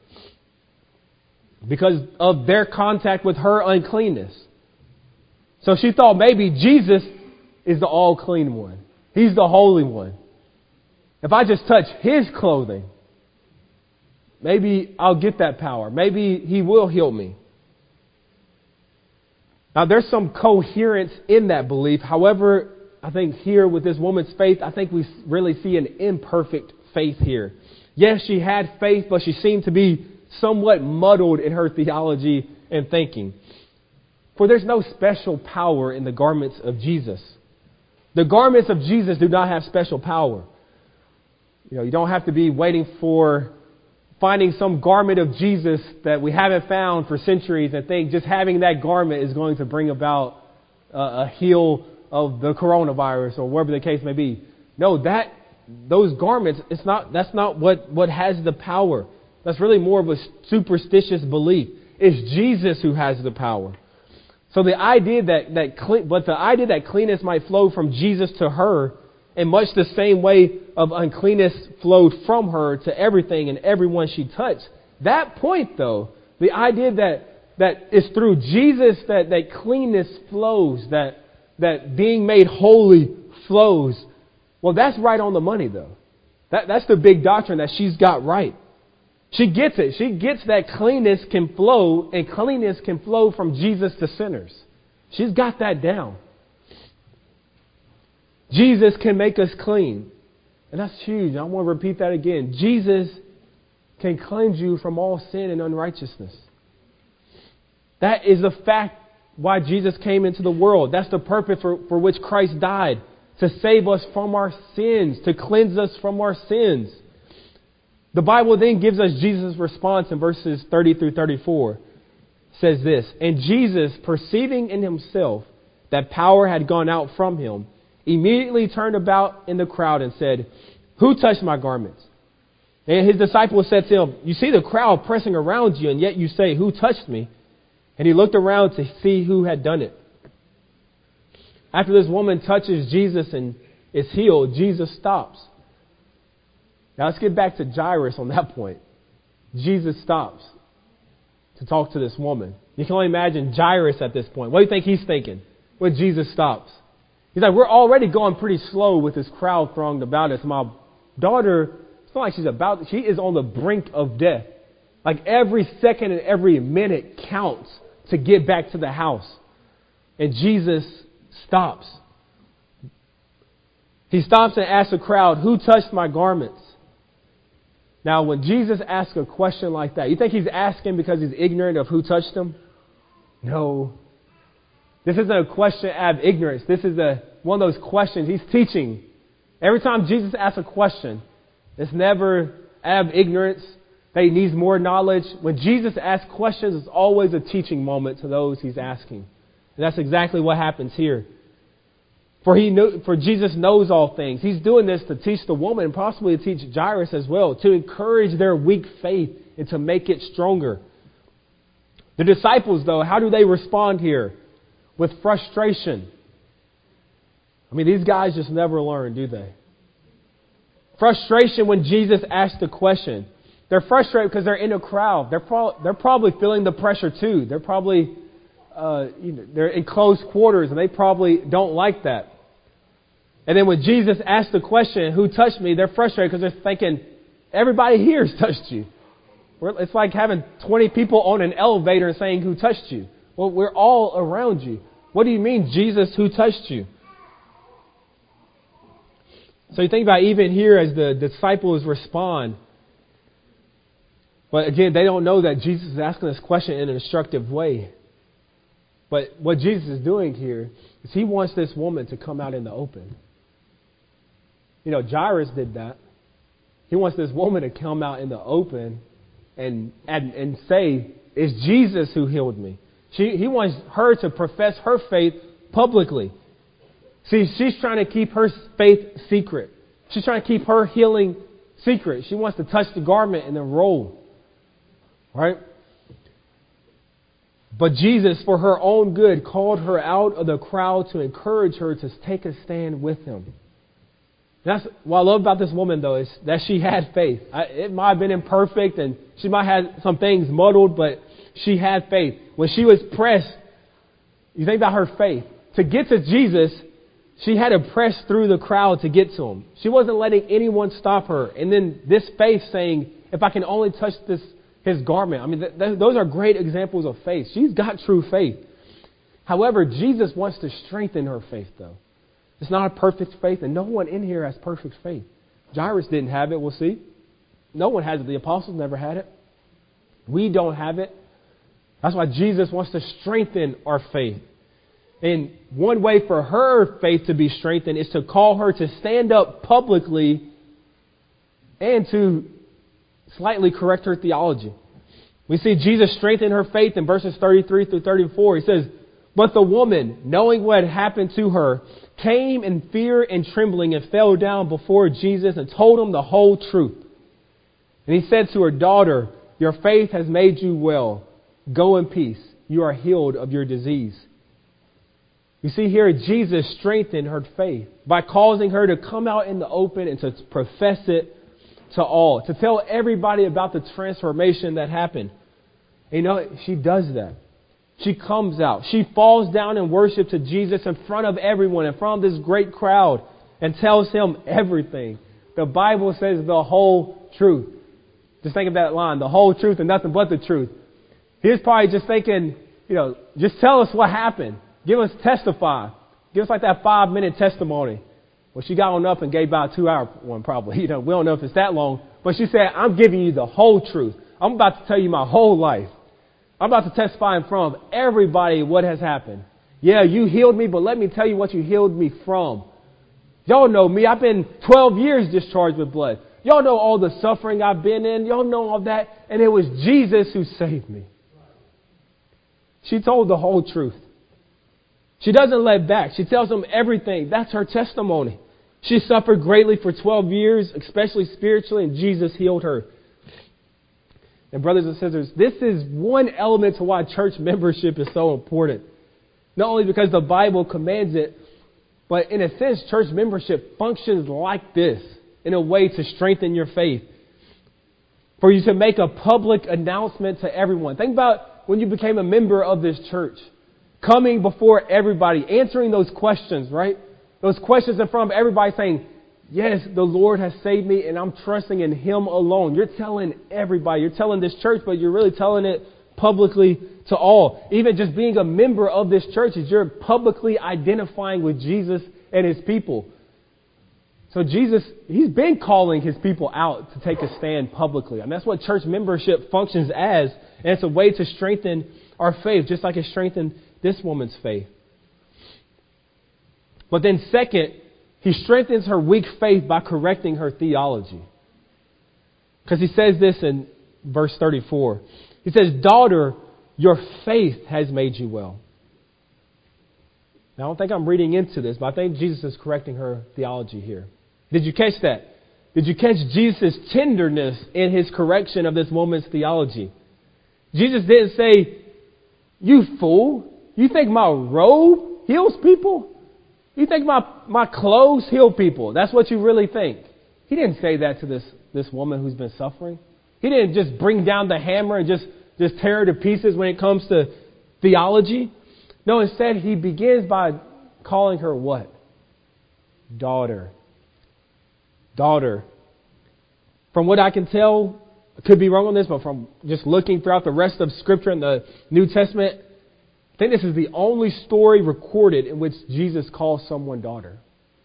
because of their contact with her uncleanness. So she thought maybe Jesus is the all clean one. He's the holy one. If I just touch his clothing, maybe I'll get that power. Maybe he will heal me. Now, there's some coherence in that belief. However, I think here with this woman's faith, I think we really see an imperfect faith here. Yes, she had faith, but she seemed to be somewhat muddled in her theology and thinking. For there's no special power in the garments of Jesus. The garments of Jesus do not have special power. You know, you don't have to be waiting for finding some garment of Jesus that we haven't found for centuries and think just having that garment is going to bring about uh, a heal of the coronavirus or whatever the case may be. No, that those garments, it's not. That's not what, what has the power. That's really more of a superstitious belief. It's Jesus who has the power. So the idea that that clean, but the idea that cleanness might flow from Jesus to her, in much the same way of uncleanness flowed from her to everything and everyone she touched. That point, though, the idea that that it's through Jesus that, that cleanness flows, that that being made holy flows. Well, that's right on the money, though. That that's the big doctrine that she's got right. She gets it. She gets that cleanness can flow, and cleanness can flow from Jesus to sinners. She's got that down. Jesus can make us clean. And that's huge. I want to repeat that again. Jesus can cleanse you from all sin and unrighteousness. That is the fact why Jesus came into the world. That's the purpose for, for which Christ died. To save us from our sins. To cleanse us from our sins. The Bible then gives us Jesus' response in verses thirty through thirty-four. It says this, and Jesus, perceiving in himself that power had gone out from him, immediately turned about in the crowd and said, who touched my garments? And his disciples said to him, you see the crowd pressing around you, and yet you say, who touched me? And he looked around to see who had done it. After this woman touches Jesus and is healed, Jesus stops. Now let's get back to Jairus on that point. Jesus stops to talk to this woman. You can only imagine Jairus at this point. What do you think he's thinking when Jesus stops? He's like, we're already going pretty slow with this crowd thronged about us. My daughter, it's not like she's about, she is on the brink of death. Like every second and every minute counts to get back to the house. And Jesus stops. He stops and asks the crowd, who touched my garments? Now, when Jesus asks a question like that, you think he's asking because he's ignorant of who touched him? No. This isn't a question out of ignorance. This is a one of those questions. He's teaching. Every time Jesus asks a question, it's never out of ignorance that he needs more knowledge. When Jesus asks questions, it's always a teaching moment to those he's asking. And that's exactly what happens here. For he knew, for Jesus knows all things. He's doing this to teach the woman and possibly to teach Jairus as well, to encourage their weak faith and to make it stronger. The disciples, though, how do they respond here? With frustration. I mean, these guys just never learn, do they? Frustration when Jesus asked the question. They're frustrated because they're in a crowd. They're, pro- they're probably feeling the pressure too. They're probably uh, you know, they're in close quarters and they probably don't like that. And then when Jesus asked the question, who touched me? They're frustrated because they're thinking, everybody here has touched you. We're, it's like having twenty people on an elevator and saying, who touched you? Well, we're all around you. What do you mean, Jesus, who touched you? So you think about even here as the disciples respond. But again, they don't know that Jesus is asking this question in an instructive way. But what Jesus is doing here is he wants this woman to come out in the open. You know, Jairus did that. He wants this woman to come out in the open and and, and say, it's Jesus who healed me. She, he wants her to profess her faith publicly. See, she's trying to keep her faith secret. She's trying to keep her healing secret. She wants to touch the garment and then roll. Right? But Jesus, for her own good, called her out of the crowd to encourage her to take a stand with him. That's what I love about this woman, though, is that she had faith. I, it might have been imperfect and she might have had some things muddled, but she had faith. When she was pressed, you think about her faith. To get to Jesus, she had to press through the crowd to get to him. She wasn't letting anyone stop her. And then this faith saying, if I can only touch this his garment. I mean, th- th- those are great examples of faith. She's got true faith. However, Jesus wants to strengthen her faith, though. It's not a perfect faith, and no one in here has perfect faith. Jairus didn't have it, we'll see. No one has it. The apostles never had it. We don't have it. That's why Jesus wants to strengthen our faith. And one way for her faith to be strengthened is to call her to stand up publicly and to slightly correct her theology. We see Jesus strengthen her faith in verses thirty-three through thirty-four. He says, but the woman, knowing what had happened to her, came in fear and trembling and fell down before Jesus and told him the whole truth. And he said to her, daughter, your faith has made you well. Go in peace. You are healed of your disease. You see here, Jesus strengthened her faith by causing her to come out in the open and to profess it to all, to tell everybody about the transformation that happened. And you know, she does that. She comes out. She falls down and worships to Jesus in front of everyone, in front of this great crowd, and tells him everything. The Bible says the whole truth. Just think of that line, the whole truth and nothing but the truth. He was probably just thinking, you know, just tell us what happened. Give us, testify. Give us like that five minute testimony. Well, she got on up and gave about a two hour one probably. You know, we don't know if it's that long. But she said, I'm giving you the whole truth. I'm about to tell you my whole life. I'm about to testify in front of everybody what has happened. Yeah, you healed me, but let me tell you what you healed me from. Y'all know me. I've been twelve years discharged with blood. Y'all know all the suffering I've been in. Y'all know all that. And it was Jesus who saved me. She told the whole truth. She doesn't let back. She tells them everything. That's her testimony. She suffered greatly for twelve years, especially spiritually, and Jesus healed her. And brothers and sisters, this is one element to why church membership is so important. Not only because the Bible commands it, but in a sense, church membership functions like this in a way to strengthen your faith. For you to make a public announcement to everyone. Think about when you became a member of this church. Coming before everybody, answering those questions, right? Those questions in front of everybody saying, yes, the Lord has saved me and I'm trusting in Him alone. You're telling everybody. You're telling this church, but you're really telling it publicly to all. Even just being a member of this church is you're publicly identifying with Jesus and His people. So Jesus, He's been calling His people out to take a stand publicly. And that's what church membership functions as. And it's a way to strengthen our faith, just like it strengthened this woman's faith. But then second, He strengthens her weak faith by correcting her theology. Because He says this in verse thirty-four. He says, daughter, your faith has made you well. Now, I don't think I'm reading into this, but I think Jesus is correcting her theology here. Did you catch that? Did you catch Jesus' tenderness in his correction of this woman's theology? Jesus didn't say, "You fool, you think my robe heals people? You think my, my clothes heal people? That's what you really think." He didn't say that to this, this woman who's been suffering. He didn't just bring down the hammer and just, just tear her to pieces when it comes to theology. No, instead he begins by calling her what? Daughter. Daughter. From what I can tell, I could be wrong on this, but from just looking throughout the rest of Scripture in the New Testament, I think this is the only story recorded in which Jesus calls someone daughter.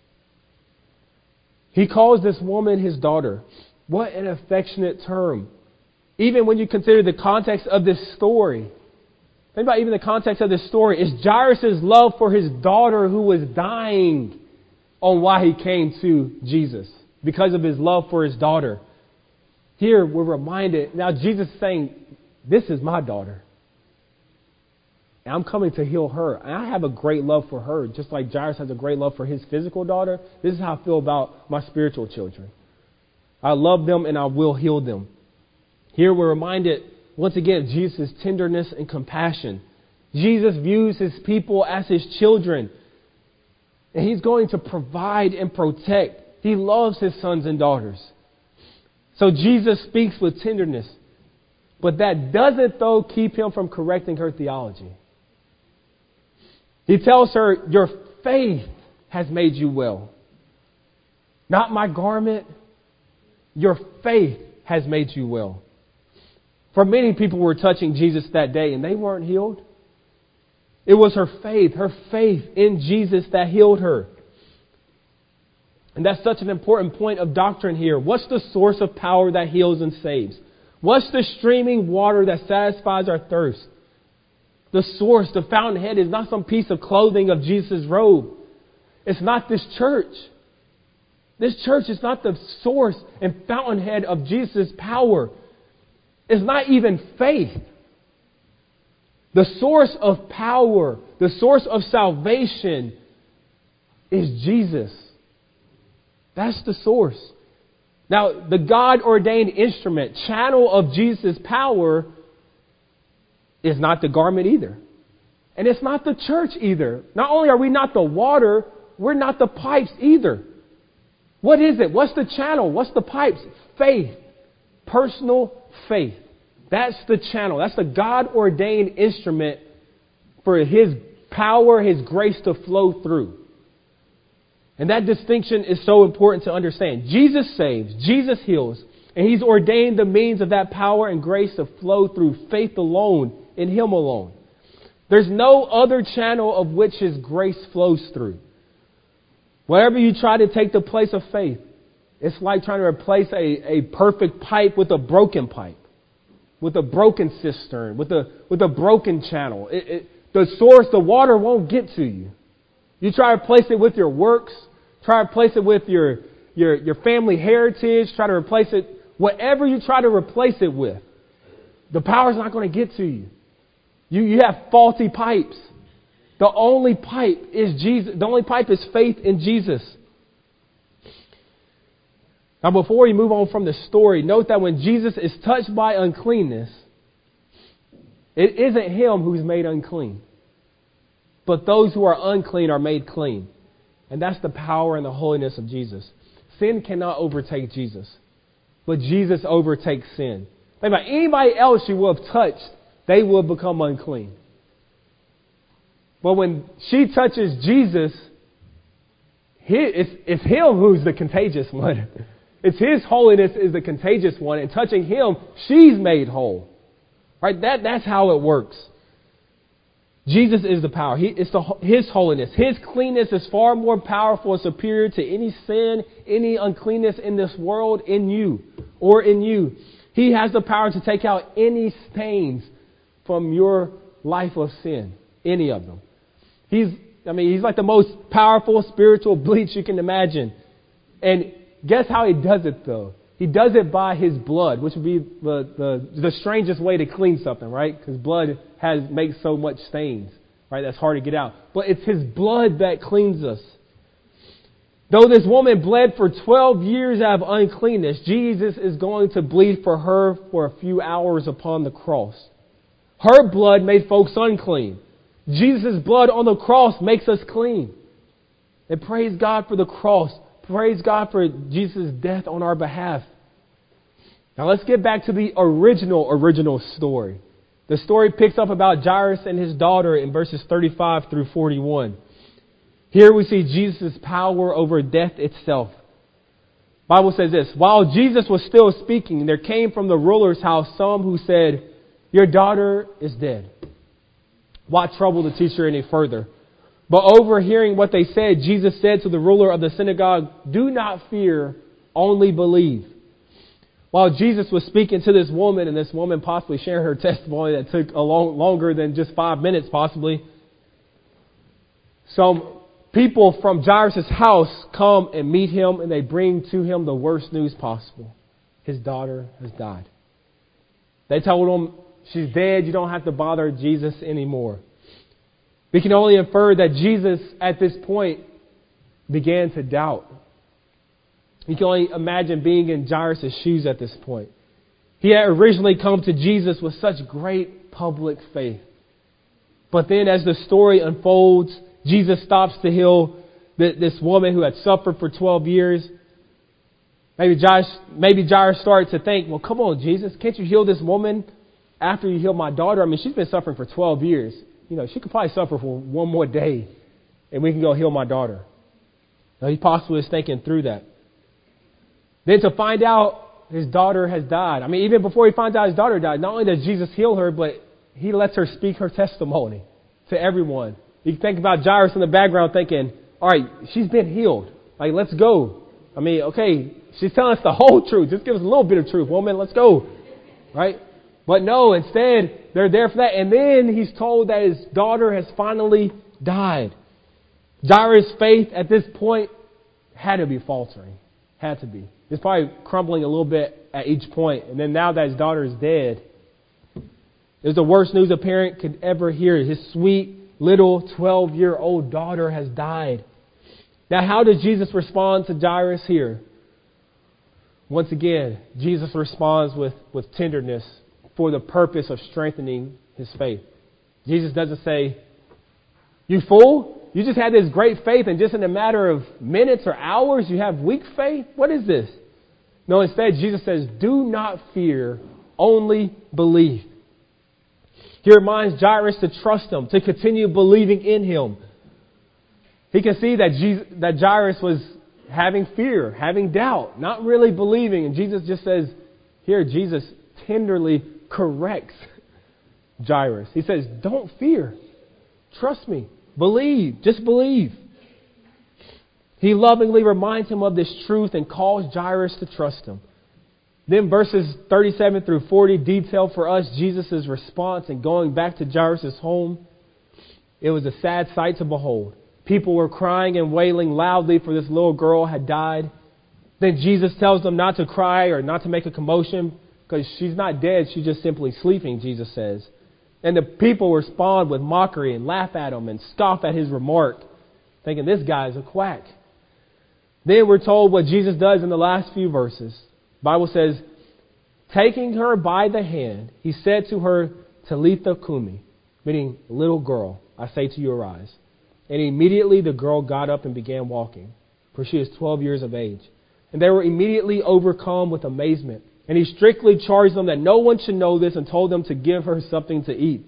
He calls this woman his daughter. What an affectionate term. Even when you consider the context of this story. Think about even the context of this story. It's Jairus' love for his daughter who was dying on why he came to Jesus. Because of his love for his daughter. Here we're reminded, now Jesus is saying, this is my daughter. And I'm coming to heal her. And I have a great love for her, just like Jairus has a great love for his physical daughter. This is how I feel about my spiritual children. I love them and I will heal them. Here we're reminded, once again, of Jesus' tenderness and compassion. Jesus views his people as his children. And he's going to provide and protect. He loves his sons and daughters. So Jesus speaks with tenderness. But that doesn't, though, keep him from correcting her theology. He tells her, your faith has made you well. Not my garment. Your faith has made you well. For many people were touching Jesus that day and they weren't healed. It was her faith, her faith in Jesus that healed her. And that's such an important point of doctrine here. What's the source of power that heals and saves? What's the streaming water that satisfies our thirst? The source, the fountainhead, is not some piece of clothing of Jesus' robe. It's not this church. This church is not the source and fountainhead of Jesus' power. It's not even faith. The source of power, the source of salvation is Jesus. That's the source. Now, the God-ordained instrument, channel of Jesus' power, is not the garment either. And it's not the church either. Not only are we not the water, we're not the pipes either. What is it? What's the channel? What's the pipes? Faith. Personal faith. That's the channel. That's the God-ordained instrument for His power, His grace to flow through. And that distinction is so important to understand. Jesus saves. Jesus heals. And He's ordained the means of that power and grace to flow through faith alone, in Him alone. There's no other channel of which His grace flows through. Wherever you try to take the place of faith, it's like trying to replace a, a perfect pipe with a broken pipe, with a broken cistern, with a with a broken channel. It, it, the source, the water won't get to you. You try to replace it with your works, try to replace it with your your your family heritage, try to replace it, whatever you try to replace it with, the power's not going to get to you. You you have faulty pipes. The only pipe is Jesus. The only pipe is faith in Jesus. Now, before we move on from the story, note that when Jesus is touched by uncleanness, it isn't Him who's made unclean, but those who are unclean are made clean. And that's the power and the holiness of Jesus. Sin cannot overtake Jesus, but Jesus overtakes sin. Think about anybody else you will have touched, they will become unclean. But when she touches Jesus, it's, it's Him who's the contagious one. It's His holiness is the contagious one. And touching Him, she's made whole. Right? That, that's how it works. Jesus is the power. He, it's the, His holiness. His cleanness is far more powerful and superior to any sin, any uncleanness in this world in you or in you. He has the power to take out any stains from your life of sin. Any of them. He's, I mean, He's like the most powerful spiritual bleach you can imagine. And guess how He does it, though? He does it by His blood, which would be the, the, the strangest way to clean something, right? Because blood has makes so much stains. right? That's hard to get out. But it's His blood that cleans us. Though this woman bled for twelve years out of uncleanness, Jesus is going to bleed for her for a few hours upon the cross. Her blood made folks unclean. Jesus' blood on the cross makes us clean. And praise God for the cross. Praise God for Jesus' death on our behalf. Now let's get back to the original, original story. The story picks up about Jairus and his daughter in verses thirty-five through forty-one. Here we see Jesus' power over death itself. The Bible says this: while Jesus was still speaking, there came from the ruler's house some who said, "Your daughter is dead. Why trouble the teacher any further?" But overhearing what they said, Jesus said to the ruler of the synagogue, "Do not fear, only believe." While Jesus was speaking to this woman, and this woman possibly sharing her testimony that took a long, longer than just five minutes possibly, some people from Jairus' house come and meet him, and they bring to him the worst news possible. His daughter has died. They told him, "She's dead. You don't have to bother Jesus anymore." We can only infer that Jesus, at this point, began to doubt. You can only imagine being in Jairus' shoes at this point. He had originally come to Jesus with such great public faith. But then as the story unfolds, Jesus stops to heal this woman who had suffered for twelve years. Maybe Jairus, maybe Jairus started to think, well, come on, Jesus, can't you heal this woman after you heal my daughter? I mean, she's been suffering for twelve years. You know, she could probably suffer for one more day and we can go heal my daughter. Now, he possibly was thinking through that. Then to find out his daughter has died. I mean, even before he finds out his daughter died, not only does Jesus heal her, but he lets her speak her testimony to everyone. You can think about Jairus in the background thinking, all right, she's been healed. Like, let's go. I mean, okay, she's telling us the whole truth. Just give us a little bit of truth, woman. Let's go. Right? But no, instead, they're there for that. And then he's told that his daughter has finally died. Jairus' faith at this point had to be faltering. Had to be. It's probably crumbling a little bit at each point. And then now that his daughter is dead, it's the worst news a parent could ever hear. His sweet little twelve-year-old daughter has died. Now, how does Jesus respond to Jairus here? Once again, Jesus responds with, with tenderness for the purpose of strengthening his faith. Jesus doesn't say, "You fool, you just had this great faith and just in a matter of minutes or hours you have weak faith? What is this?" No, instead, Jesus says, "Do not fear, only believe." He reminds Jairus to trust him, to continue believing in him. He can see that Jesus, that Jairus was having fear, having doubt, not really believing. And Jesus just says, here, Jesus tenderly corrects Jairus. He says, "Don't fear. Trust me. Believe. Just believe." He lovingly reminds him of this truth and calls Jairus to trust him. Then verses thirty-seven through forty detail for us Jesus' response and going back to Jairus' home. It was a sad sight to behold. People were crying and wailing loudly for this little girl had died. Then Jesus tells them not to cry or not to make a commotion because she's not dead, she's just simply sleeping, Jesus says. And the people respond with mockery and laugh at him and scoff at his remark, thinking this guy's a quack. Then we're told what Jesus does in the last few verses. The Bible says, taking her by the hand, he said to her, "Talitha cumi," meaning, "Little girl, I say to you, arise." And immediately the girl got up and began walking, for she is twelve years of age. And they were immediately overcome with amazement. And he strictly charged them that no one should know this and told them to give her something to eat.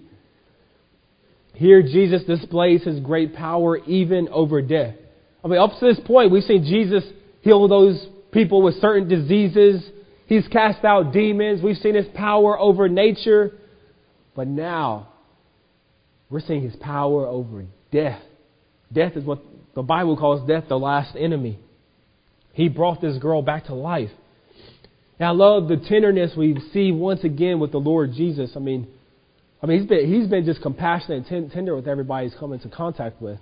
Here Jesus displays his great power even over death. I mean, up to this point, we've seen Jesus heal those people with certain diseases. He's cast out demons. We've seen his power over nature. But now, we're seeing his power over death. Death is what the Bible calls death, the last enemy. He brought this girl back to life. And I love the tenderness we see once again with the Lord Jesus. I mean, I mean, he's been he's been just compassionate and tender with everybody he's come into contact with.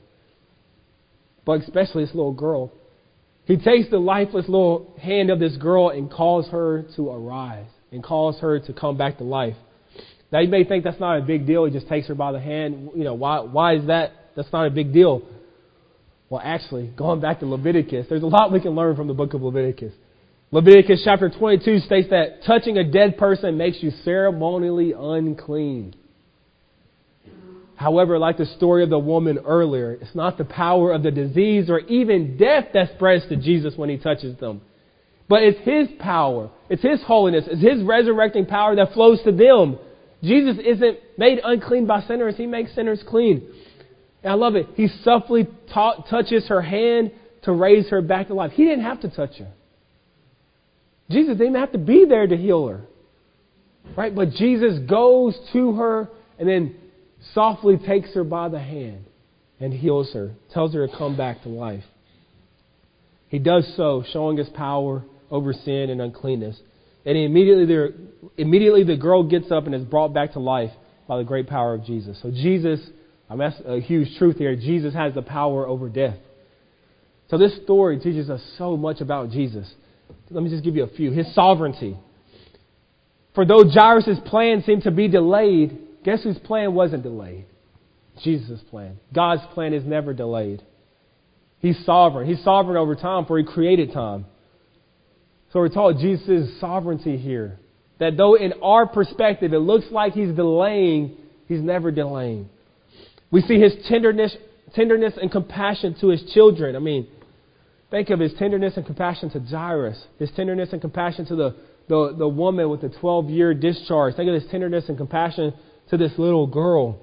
But especially this little girl. He takes the lifeless little hand of this girl and calls her to arise and calls her to come back to life. Now you may think that's not a big deal. He just takes her by the hand. You know, why, why is that? That's not a big deal. Well, actually, going back to Leviticus, there's a lot we can learn from the book of Leviticus. Leviticus chapter twenty-two states that touching a dead person makes you ceremonially unclean. However, like the story of the woman earlier, it's not the power of the disease or even death that spreads to Jesus when he touches them. But it's his power. It's his holiness. It's his resurrecting power that flows to them. Jesus isn't made unclean by sinners. He makes sinners clean. And I love it. He softly ta- touches her hand to raise her back to life. He didn't have to touch her. Jesus didn't have to be there to heal her. Right? But Jesus goes to her and then softly takes her by the hand and heals her. Tells her to come back to life. He does so, showing his power over sin and uncleanness. And immediately, there, immediately the girl gets up and is brought back to life by the great power of Jesus. So Jesus, I mean, that's a huge truth here. Jesus has the power over death. So this story teaches us so much about Jesus. Let me just give you a few. His sovereignty. For though Jairus' plan seemed to be delayed, guess whose plan wasn't delayed? Jesus' plan. God's plan is never delayed. He's sovereign. He's sovereign over time, for he created time. So we're taught Jesus' sovereignty here. That though in our perspective it looks like he's delaying, he's never delaying. We see his tenderness, tenderness and compassion to his children. I mean, think of his tenderness and compassion to Jairus. His tenderness and compassion to the, the, the woman with the twelve-year discharge. Think of his tenderness and compassion to this little girl.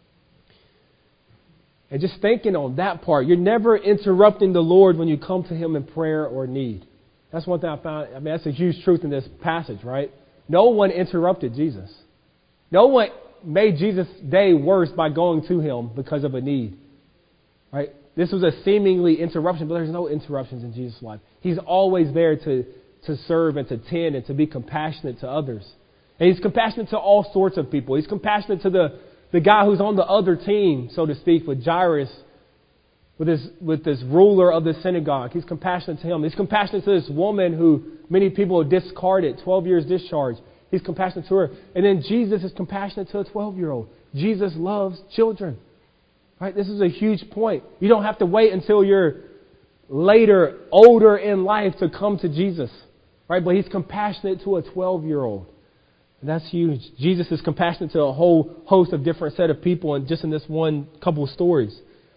And just thinking on that part, you're never interrupting the Lord when you come to him in prayer or need. That's one thing I found. I mean, that's a huge truth in this passage, right? No one interrupted Jesus. No one made Jesus' day worse by going to him because of a need, right? This was a seemingly interruption, but there's no interruptions in Jesus' life. He's always there to, to serve and to tend and to be compassionate to others. And he's compassionate to all sorts of people. He's compassionate to the, the guy who's on the other team, so to speak, with Jairus, with this, with this ruler of the synagogue. He's compassionate to him. He's compassionate to this woman who many people have discarded, twelve years discharge. He's compassionate to her. And then Jesus is compassionate to a twelve-year-old. Jesus loves children. Right? This is a huge point. You don't have to wait until you're later, older in life to come to Jesus. Right? But he's compassionate to a twelve-year-old. And that's huge. Jesus is compassionate to a whole host of different set of people, and just in this one couple of stories.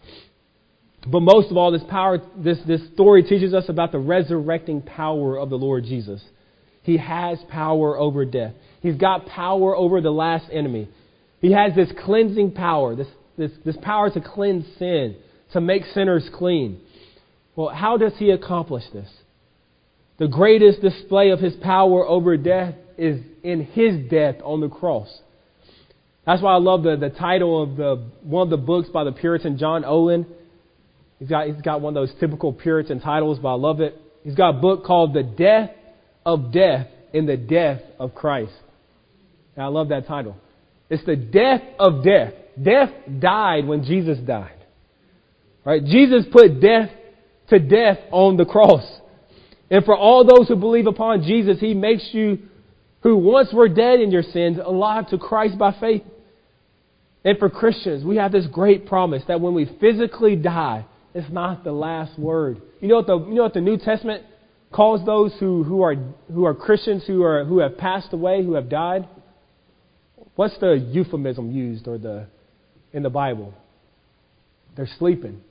But most of all, this power, this, this story teaches us about the resurrecting power of the Lord Jesus. He has power over death. He's got power over the last enemy. He has this cleansing power, this, this, this power to cleanse sin, to make sinners clean. Well, how does he accomplish this? The greatest display of his power over death is in his death on the cross. That's why I love the, the title of the one of the books by the Puritan John Owen. He's got, he's got one of those typical Puritan titles, but I love it. He's got a book called The Death of Death in the Death of Christ. And I love that title. It's the death of death. Death died when Jesus died. Right? Jesus put death to death on the cross. And for all those who believe upon Jesus, he makes you, who once were dead in your sins, alive to Christ by faith. And for Christians, we have this great promise that when we physically die, it's not the last word. You know what the you know what the New Testament calls those who, who are who are Christians who are who have passed away, who have died? What's the euphemism used or the in the Bible? They're sleeping.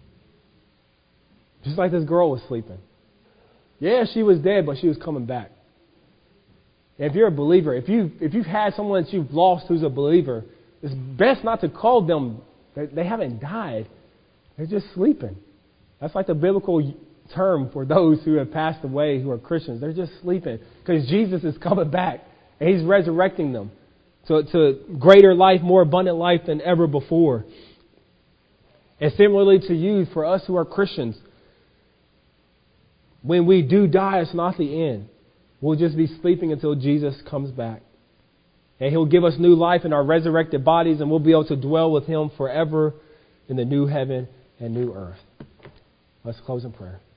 Just like this girl was sleeping. Yeah, she was dead, but she was coming back. If you're a believer, if you if you've had someone that you've lost who's a believer, it's best not to call them. They, they haven't died. They're just sleeping. That's like the biblical term for those who have passed away who are Christians. They're just sleeping because Jesus is coming back and he's resurrecting them to, to greater life, more abundant life than ever before. And similarly to you, for us who are Christians, when we do die, it's not the end. We'll just be sleeping until Jesus comes back. And he'll give us new life in our resurrected bodies, and we'll be able to dwell with him forever in the new heaven and new earth. Let's close in prayer.